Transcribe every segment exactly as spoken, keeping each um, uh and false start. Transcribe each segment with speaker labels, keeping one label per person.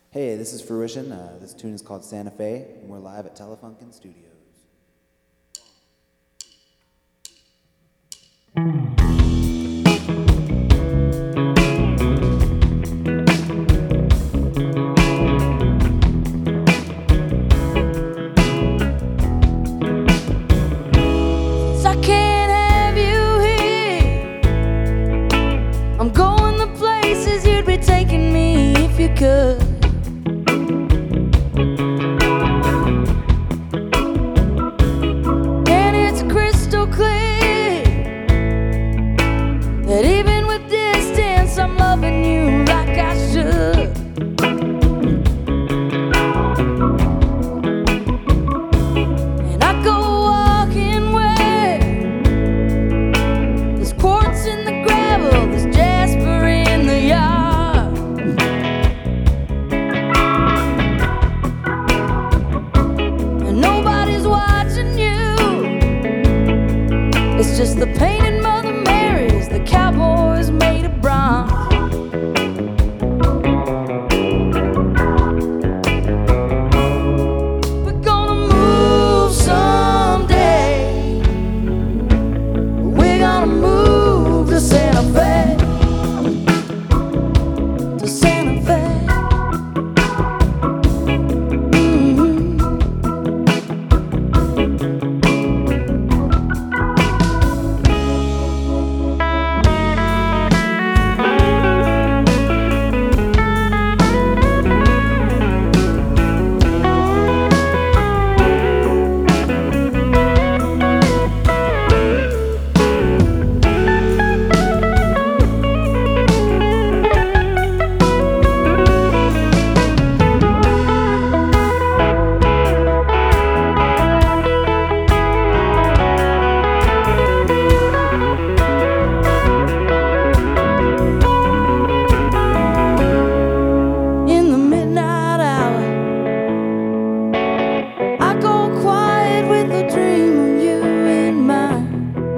Speaker 1: Hey, this is Fruition. Uh, this tune is called Santa Fe, and we're live at Telefunken Studios.
Speaker 2: Since I can't have you here, I'm going the places you'd be taking me if you could. And it's crystal clear that even with distance, I'm loving you like I should. And I go walking where there's quartz in the gravel, there's jasper in the yard. And nobody's watching you, it's just the painted Mother Marys, the cowboys made of bronze. We're gonna move someday. We're gonna move to Santa Fe, to Santa Fe. Mhm. In the midnight hour, I go quiet with a dream of you in mind.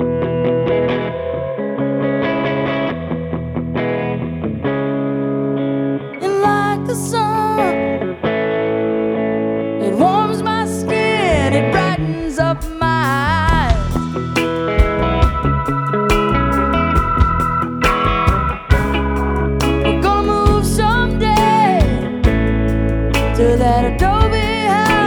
Speaker 2: And like the sun, it warms my skin, it brightens up my eyes. We're gonna move someday to that adobe house.